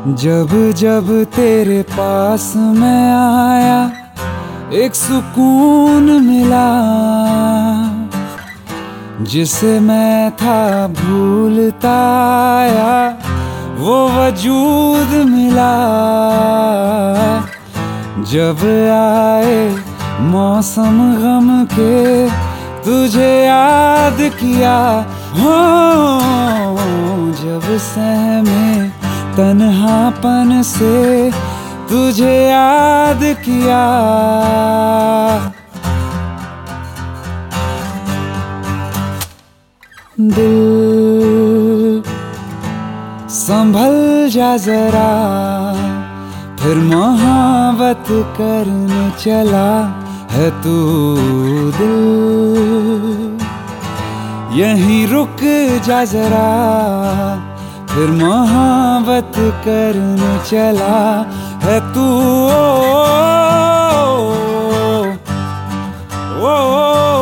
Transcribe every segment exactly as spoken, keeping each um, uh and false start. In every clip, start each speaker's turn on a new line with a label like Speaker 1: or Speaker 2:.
Speaker 1: जब जब तेरे पास मैं आया एक सुकून मिला, जिसे मैं था भूलता आया वो वजूद मिला। जब आए मौसम गम के तुझे याद किया, हो जब सहमे तन्हापन से तुझे याद किया। दिल संभल जा जरा, फिर मोहब्बत करने चला है तू। दिल यहीं रुक जा जरा, फिर मोहब्बत करने चला है तू। ओ, ओ,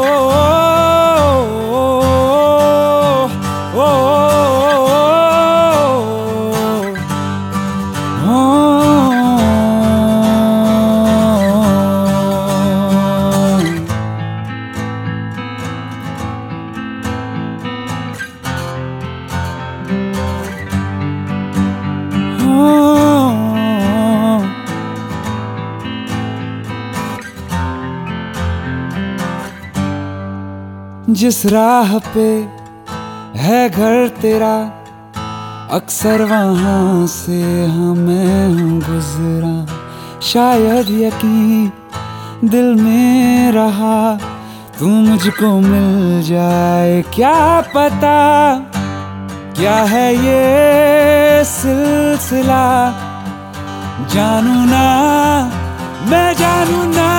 Speaker 1: जिस राह पे है घर तेरा, अक्सर वहां से हमें गुजरा। शायद यकीन दिल में रहा तू मुझको मिल जाए, क्या पता क्या है ये सिलसिला। जानू ना मैं जानू ना,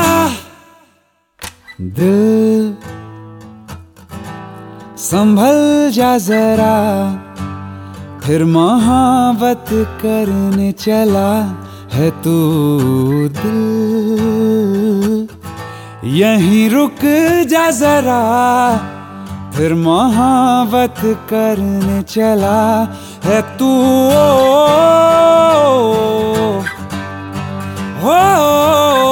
Speaker 1: दिल संभल जा जरा, फिर मोहब्बत करने चला है तू। दिल यहीं रुक जा जरा, फिर मोहब्बत करने चला है तू। ओ, ओ, ओ, ओ,